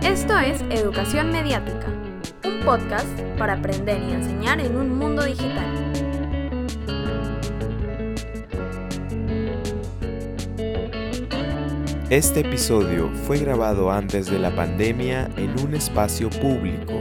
Esto es Educación Mediática, un podcast para aprender y enseñar en un mundo digital. Este episodio fue grabado antes de la pandemia en un espacio público.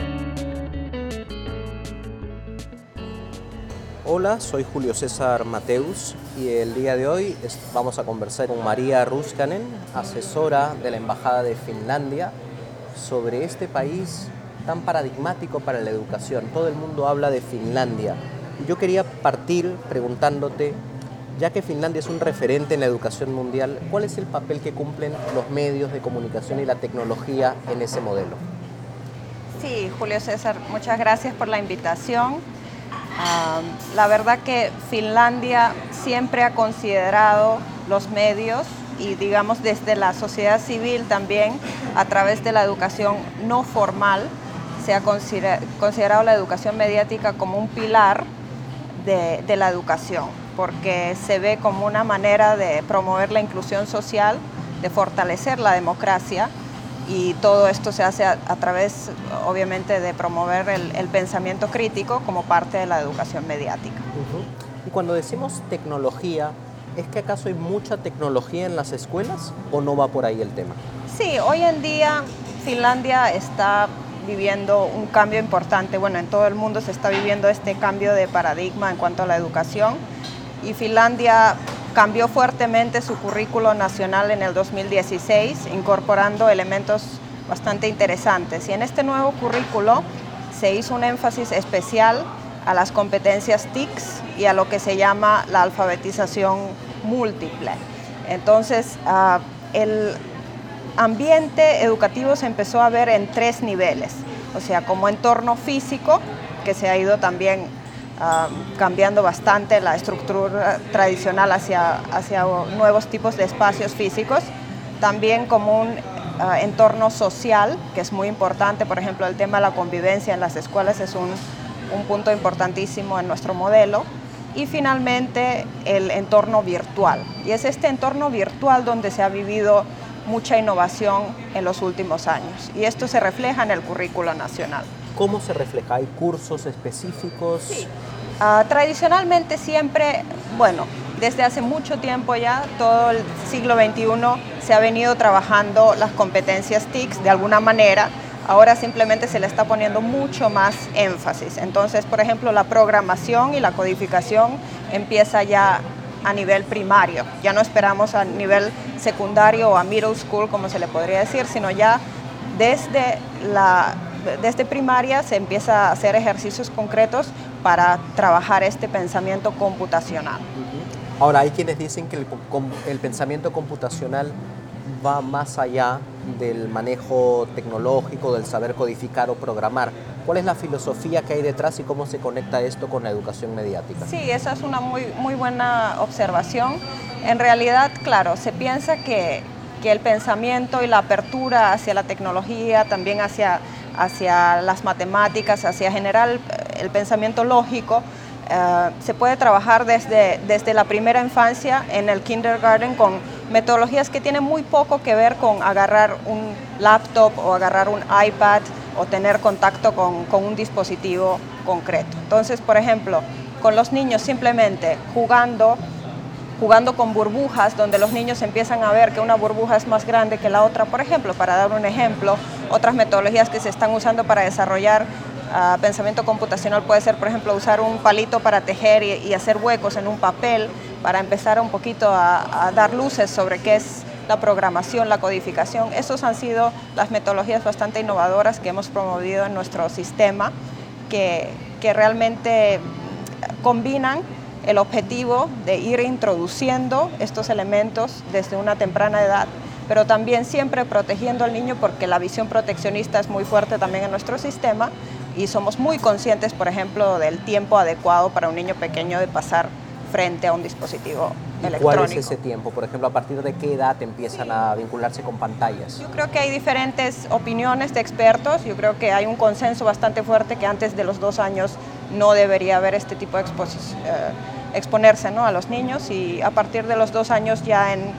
Hola, soy Julio César Mateus y el día de hoy vamos a conversar con María Ruskanen, asesora de la Embajada de Finlandia, sobre este país tan paradigmático para la educación. Todo el mundo habla de Finlandia. Yo quería partir preguntándote, ya que Finlandia es un referente en la educación mundial, ¿cuál es el papel que cumplen los medios de comunicación y la tecnología en ese modelo? Sí, Julio César, muchas gracias por la invitación. La verdad que Finlandia siempre ha considerado los medios y digamos desde la sociedad civil también a través de la educación no formal se ha considerado la educación mediática como un pilar de la educación, porque se ve como una manera de promover la inclusión social, de fortalecer la democracia. Y todo esto se hace a través, obviamente, de promover el pensamiento crítico como parte de la educación mediática. Y cuando decimos tecnología, ¿es que acaso hay mucha tecnología en las escuelas o no va por ahí el tema? Sí, hoy en día Finlandia está viviendo un cambio importante. Bueno, en todo el mundo se está viviendo este cambio de paradigma en cuanto a la educación. Y Finlandia cambió fuertemente su currículo nacional en el 2016, incorporando elementos bastante interesantes. Y en este nuevo currículo se hizo un énfasis especial a las competencias TICs y a lo que se llama la alfabetización múltiple. Entonces, el ambiente educativo se empezó a ver en tres niveles, o sea, como entorno físico, que se ha ido también cambiando bastante la estructura tradicional hacia nuevos tipos de espacios físicos, también como un entorno social, que es muy importante. Por ejemplo, el tema de la convivencia en las escuelas es un punto importantísimo en nuestro modelo, y finalmente el entorno virtual, y es este entorno virtual donde se ha vivido mucha innovación en los últimos años, y esto se refleja en el currículo nacional. ¿Cómo se refleja? ¿Hay cursos específicos? Sí. Tradicionalmente siempre, bueno, desde hace mucho tiempo ya, todo el siglo XXI, se ha venido trabajando las competencias TICs de alguna manera. Ahora simplemente se le está poniendo mucho más énfasis. Entonces, por ejemplo, la programación y la codificación empieza ya a nivel primario. Ya no esperamos a nivel secundario o a middle school, como se le podría decir, sino ya desde primaria se empieza a hacer ejercicios concretos para trabajar este pensamiento computacional. Ahora, hay quienes dicen que el pensamiento computacional va más allá del manejo tecnológico, del saber codificar o programar. ¿Cuál es la filosofía que hay detrás y cómo se conecta esto con la educación mediática? Sí, esa es una muy buena observación. En realidad, claro, se piensa que el pensamiento y la apertura hacia la tecnología, también hacia las matemáticas, hacia general el pensamiento lógico, se puede trabajar desde la primera infancia en el kindergarten con metodologías que tienen muy poco que ver con agarrar un laptop o agarrar un iPad o tener contacto con un dispositivo concreto. Entonces, por ejemplo, con los niños simplemente jugando con burbujas, donde los niños empiezan a ver que una burbuja es más grande que la otra, por ejemplo, para dar un ejemplo. Otras metodologías que se están usando para desarrollar pensamiento computacional puede ser, por ejemplo, usar un palito para tejer y hacer huecos en un papel para empezar un poquito a dar luces sobre qué es la programación, la codificación. Esas han sido las metodologías bastante innovadoras que hemos promovido en nuestro sistema, que realmente combinan el objetivo de ir introduciendo estos elementos desde una temprana edad, pero también siempre protegiendo al niño, porque la visión proteccionista es muy fuerte también en nuestro sistema y somos muy conscientes, por ejemplo, del tiempo adecuado para un niño pequeño de pasar frente a un dispositivo electrónico. ¿Cuál es ese tiempo? Por ejemplo, ¿a partir de qué edad empiezan a vincularse con pantallas? Yo creo que hay diferentes opiniones de expertos. Yo creo que hay un consenso bastante fuerte que antes de los 2 años no debería haber este tipo de exponerse, ¿no?, a los niños, y a partir de los 2 años ya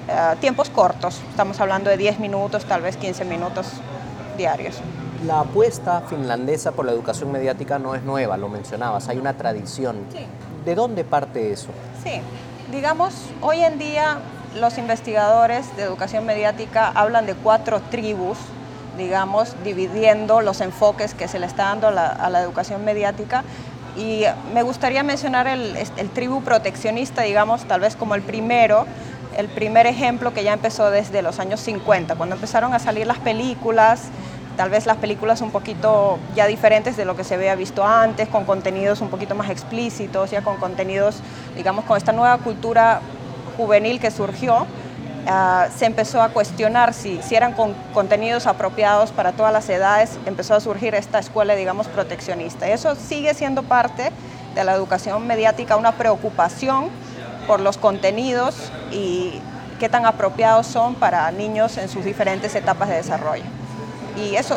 tiempos cortos, estamos hablando de 10 minutos, tal vez 15 minutos diarios. La apuesta finlandesa por la educación mediática no es nueva, lo mencionabas, hay una tradición. Sí. ¿De dónde parte eso? Sí, digamos, hoy en día los investigadores de educación mediática hablan de 4 tribus, digamos, dividiendo los enfoques que se le está dando a la educación mediática. Y me gustaría mencionar el tribu proteccionista, digamos, tal vez como el primer ejemplo que ya empezó desde los años 50, cuando empezaron a salir las películas, tal vez las películas un poquito ya diferentes de lo que se había visto antes, con contenidos un poquito más explícitos, ya con contenidos, digamos, con esta nueva cultura juvenil que surgió, se empezó a cuestionar si eran contenidos apropiados para todas las edades, empezó a surgir esta escuela, digamos, proteccionista. Eso sigue siendo parte de la educación mediática, una preocupación por los contenidos y qué tan apropiados son para niños en sus diferentes etapas de desarrollo. Y eso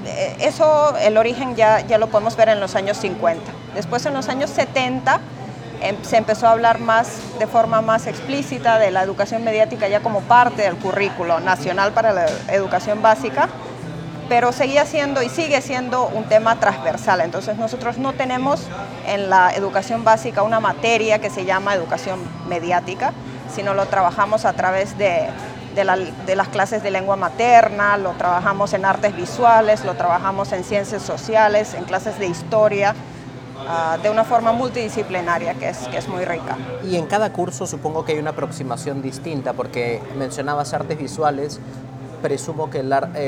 el origen ya lo podemos ver en los años 50. Después, en los años 70, se empezó a hablar de forma más explícita de la educación mediática ya como parte del currículo nacional para la educación básica, pero seguía siendo y sigue siendo un tema transversal. Entonces nosotros no tenemos en la educación básica una materia que se llama educación mediática, sino lo trabajamos a través de las clases de lengua materna, lo trabajamos en artes visuales, lo trabajamos en ciencias sociales, en clases de historia, de una forma multidisciplinaria que es muy rica. Y en cada curso supongo que hay una aproximación distinta, porque mencionabas artes visuales, presumo que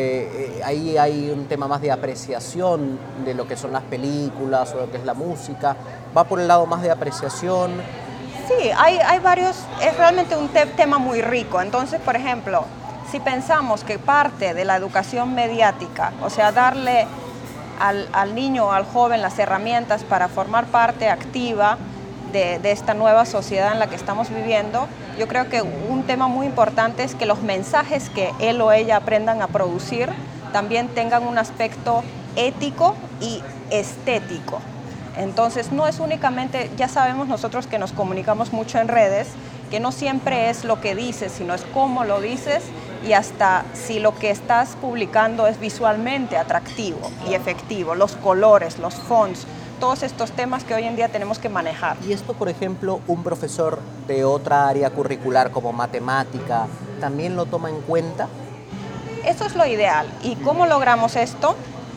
ahí hay un tema más de apreciación de lo que son las películas o lo que es la música. ¿Va por el lado más de apreciación? Sí, hay varios, es realmente un tema muy rico. Entonces, por ejemplo, si pensamos que parte de la educación mediática, o sea, darle al niño o al joven las herramientas para formar parte activa de esta nueva sociedad en la que estamos viviendo, yo creo que un tema muy importante es que los mensajes que él o ella aprendan a producir también tengan un aspecto ético y estético. Entonces, no es únicamente, ya sabemos nosotros que nos comunicamos mucho en redes, que no siempre es lo que dices, sino es cómo lo dices y hasta si lo que estás publicando es visualmente atractivo y efectivo, los colores, los fonts, todos estos temas que hoy en día tenemos que manejar. Y esto, por ejemplo, un profesor de otra área curricular como matemática, ¿también lo toma en cuenta? Eso es lo ideal. ¿Y cómo logramos esto?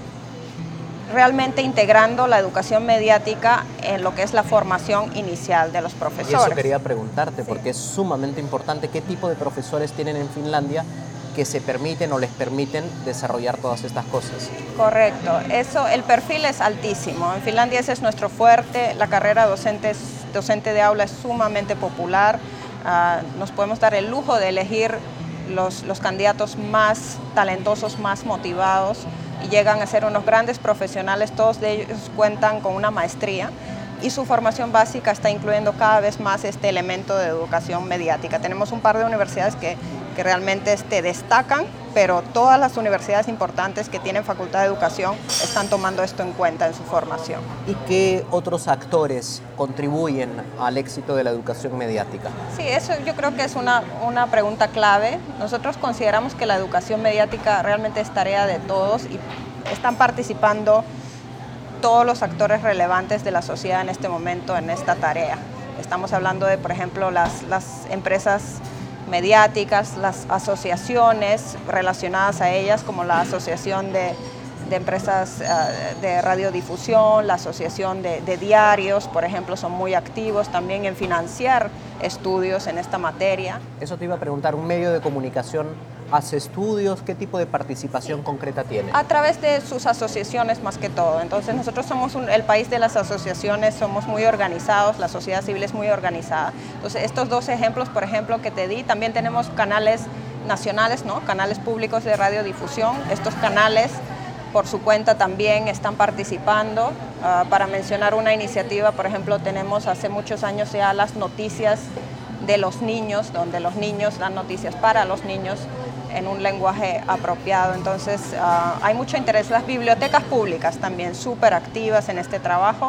Realmente integrando la educación mediática en lo que es la formación inicial de los profesores. Y eso quería preguntarte, porque es sumamente importante qué tipo de profesores tienen en Finlandia que se permiten o les permiten desarrollar todas estas cosas. Correcto, el perfil es altísimo. En Finlandia ese es nuestro fuerte, la carrera docente de aula es sumamente popular. Nos podemos dar el lujo de elegir los candidatos más talentosos, más motivados, y llegan a ser unos grandes profesionales. Todos de ellos cuentan con una maestría y su formación básica está incluyendo cada vez más este elemento de educación mediática. Tenemos un par de universidades que realmente destacan, pero todas las universidades importantes que tienen facultad de educación están tomando esto en cuenta en su formación. ¿Y qué otros actores contribuyen al éxito de la educación mediática? Sí, eso yo creo que es una pregunta clave. Nosotros consideramos que la educación mediática realmente es tarea de todos y están participando todos los actores relevantes de la sociedad en este momento en esta tarea. Estamos hablando de, por ejemplo, las empresas mediáticas, las asociaciones relacionadas a ellas, como la Asociación de Empresas de Radiodifusión, la Asociación de Diarios, por ejemplo, son muy activos también en financiar estudios en esta materia. Eso te iba a preguntar, ¿un medio de comunicación hace estudios? ¿Qué tipo de participación concreta tiene? A través de sus asociaciones más que todo. Entonces nosotros somos el país de las asociaciones, somos muy organizados, la sociedad civil es muy organizada. Entonces estos dos ejemplos, por ejemplo, que te di, también tenemos canales nacionales, ¿no? Canales públicos de radiodifusión. Estos canales por su cuenta también están participando. Para mencionar una iniciativa, por ejemplo, tenemos hace muchos años ya las noticias de los niños, donde los niños dan noticias para los niños en un lenguaje apropiado. Entonces hay mucho interés. Las bibliotecas públicas también súper activas en este trabajo.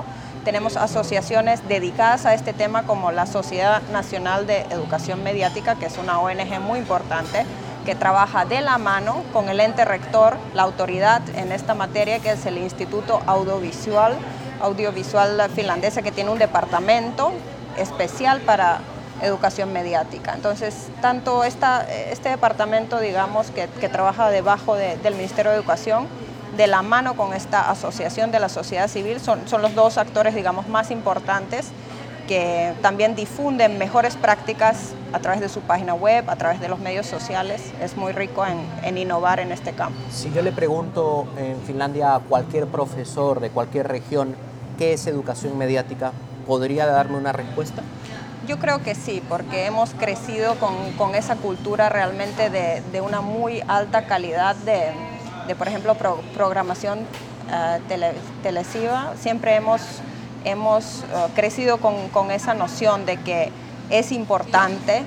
Tenemos asociaciones dedicadas a este tema como la Sociedad Nacional de Educación Mediática, que es una ONG muy importante, que trabaja de la mano con el ente rector, la autoridad en esta materia, que es el Instituto Audiovisual finlandesa, que tiene un departamento especial para educación mediática. Entonces, tanto este departamento, digamos, que trabaja debajo del Ministerio de Educación, de la mano con esta asociación de la sociedad civil, son los dos actores, digamos, más importantes que también difunden mejores prácticas a través de su página web, a través de los medios sociales. Es muy rico en innovar en este campo. Si yo le pregunto en Finlandia a cualquier profesor de cualquier región qué es educación mediática, ¿podría darme una respuesta? Yo creo que sí, porque hemos crecido con esa cultura realmente de una muy alta calidad de por ejemplo, programación televisiva. Siempre hemos crecido con esa noción de que es importante,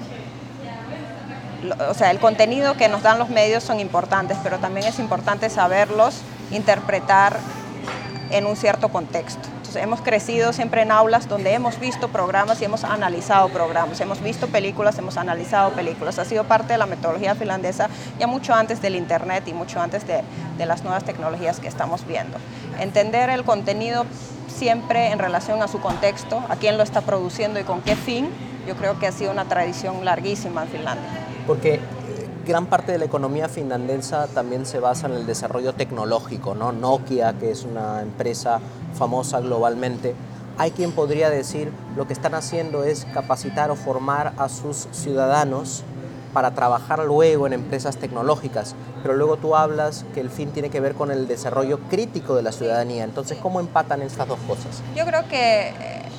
o sea, el contenido que nos dan los medios son importantes, pero también es importante saberlos interpretar en un cierto contexto. Entonces, hemos crecido siempre en aulas donde hemos visto programas y hemos analizado programas, hemos visto películas, hemos analizado películas. Ha sido parte de la metodología finlandesa ya mucho antes del internet y mucho antes de las nuevas tecnologías que estamos viendo. Entender el contenido siempre en relación a su contexto, a quién lo está produciendo y con qué fin, yo creo que ha sido una tradición larguísima en Finlandia. Porque gran parte de la economía finlandesa también se basa en el desarrollo tecnológico, ¿no? Nokia, que es una empresa famosa globalmente, hay quien podría decir lo que están haciendo es capacitar o formar a sus ciudadanos para trabajar luego en empresas tecnológicas, pero luego tú hablas que el fin tiene que ver con el desarrollo crítico de la ciudadanía. Entonces, ¿cómo empatan estas dos cosas? Yo creo que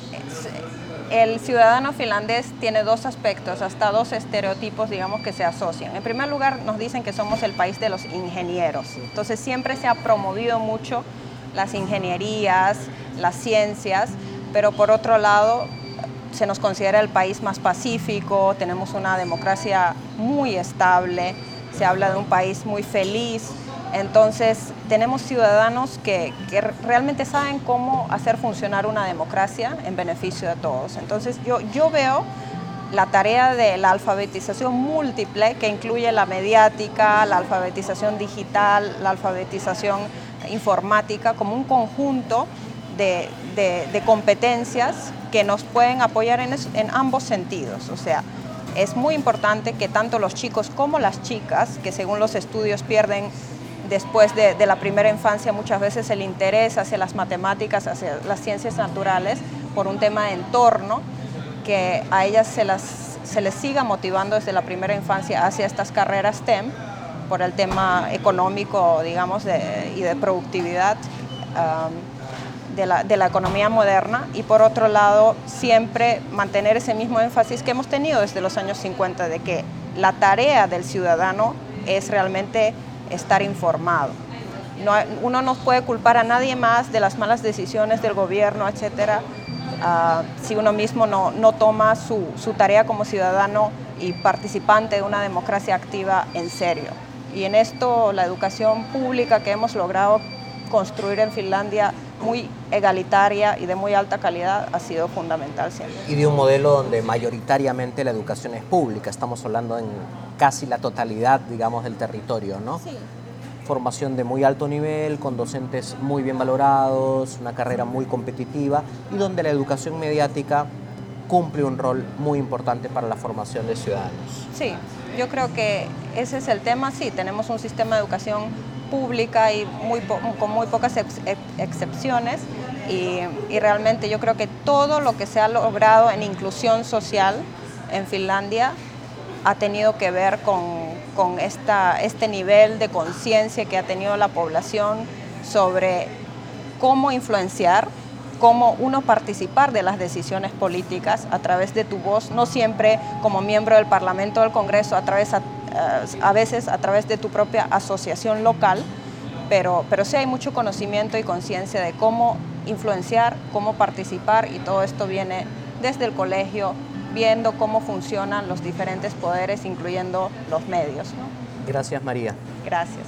el ciudadano finlandés tiene dos aspectos, hasta dos estereotipos, digamos, que se asocian. En primer lugar, nos dicen que somos el país de los ingenieros. Entonces, siempre se ha promovido mucho las ingenierías, las ciencias, pero por otro lado, se nos considera el país más pacífico, tenemos una democracia muy estable, se habla de un país muy feliz. Entonces, tenemos ciudadanos que realmente saben cómo hacer funcionar una democracia en beneficio de todos. Entonces, yo veo la tarea de la alfabetización múltiple, que incluye la mediática, la alfabetización digital, la alfabetización informática, como un conjunto de competencias que nos pueden apoyar en ambos sentidos. O sea, es muy importante que tanto los chicos como las chicas, que según los estudios pierden después de la primera infancia muchas veces el interés hacia las matemáticas, hacia las ciencias naturales, por un tema de entorno, que a ellas se les siga motivando desde la primera infancia hacia estas carreras STEM, por el tema económico, digamos, y de productividad de la economía moderna, y por otro lado siempre mantener ese mismo énfasis que hemos tenido desde los años 50, de que la tarea del ciudadano es realmente estar informado. Uno no puede culpar a nadie más de las malas decisiones del gobierno, etcétera, si uno mismo no toma su tarea como ciudadano y participante de una democracia activa en serio. Y en esto la educación pública que hemos logrado construir en Finlandia, muy egalitaria y de muy alta calidad, ha sido fundamental siempre. Y de un modelo donde mayoritariamente la educación es pública, estamos hablando en casi la totalidad, digamos, del territorio, ¿no? Sí. Formación de muy alto nivel, con docentes muy bien valorados, una carrera muy competitiva y donde la educación mediática cumple un rol muy importante para la formación de ciudadanos. Sí, yo creo que ese es el tema. Sí, tenemos un sistema de educación pública y con muy pocas excepciones y realmente yo creo que todo lo que se ha logrado en inclusión social en Finlandia ha tenido que ver con este nivel de conciencia que ha tenido la población sobre cómo influenciar, cómo uno participar de las decisiones políticas a través de tu voz, no siempre como miembro del Parlamento o del Congreso, a veces a través de tu propia asociación local, pero sí hay mucho conocimiento y conciencia de cómo influenciar, cómo participar, y todo esto viene desde el colegio, viendo cómo funcionan los diferentes poderes, incluyendo los medios, ¿no? Gracias, María. Gracias.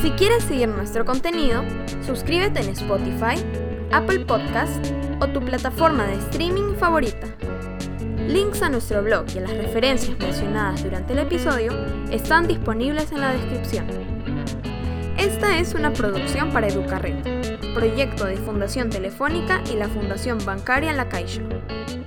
Si quieres seguir nuestro contenido, suscríbete en Spotify, Apple Podcast o tu plataforma de streaming favorita. Links a nuestro blog y a las referencias mencionadas durante el episodio están disponibles en la descripción. Esta es una producción para Educarred, proyecto de Fundación Telefónica y la Fundación Bancaria La Caixa.